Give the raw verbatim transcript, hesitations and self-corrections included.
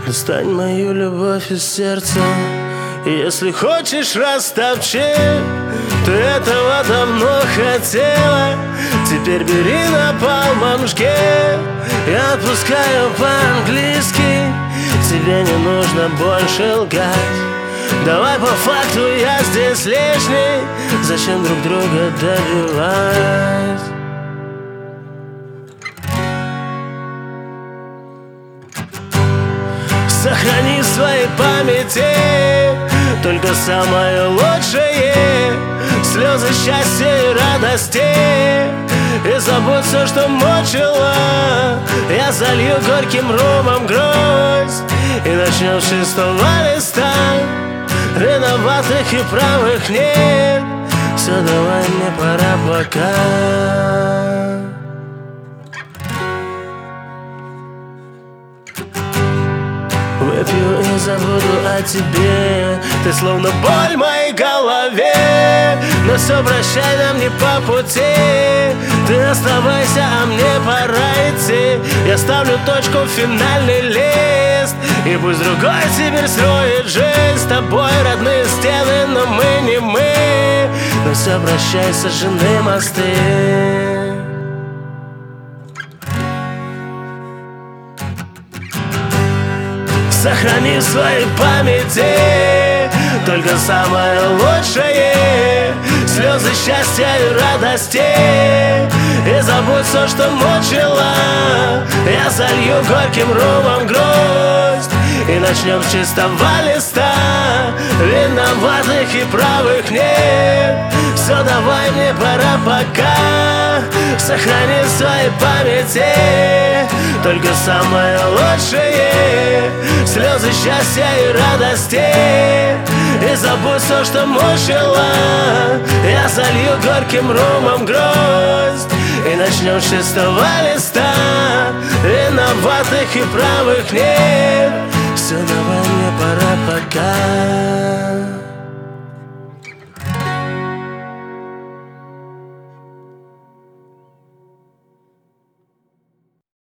Достань мою любовь из сердца, если хочешь, растопчи. Ты этого давно хотела, теперь бери напалмом жги. Я отпускаю по-английски, тебе не нужно больше лгать. Давай по факту, я здесь лишний, зачем друг друга добивать? Сохрани в своей памяти только самое лучшее, слезы счастья и радости. И забудь все, что мучило. Я залью горьким ромом грусть, и начнем с чистого листа. Виноватых и правых нет, все, давай, мне пора пока. Выпью и забуду о тебе, ты словно боль в моей голове. Но все, прощай, нам не по пути. Ты оставайся, а мне пора идти. Я ставлю точку в финальный лист, и пусть другой теперь строит жизнь. С тобой родные стены, но мы не мы. Но все, прощай, сожжены мосты. Сохрани в своей памяти только самое лучшее, слезы счастья и радости. И забудь все, что мучило. Я залью горьким ромом грусть, и начнем с чистого листа. Виноватых и правых нет, все, давай, мне пора пока. Сохрани в своей памяти только самое лучшее, слезы счастья и радости. И забудь все, что мучило. Я залью горьким ромом грусть, и начнем с чистого листа. Виноватых и правых нет, все, давай, мне пора пока.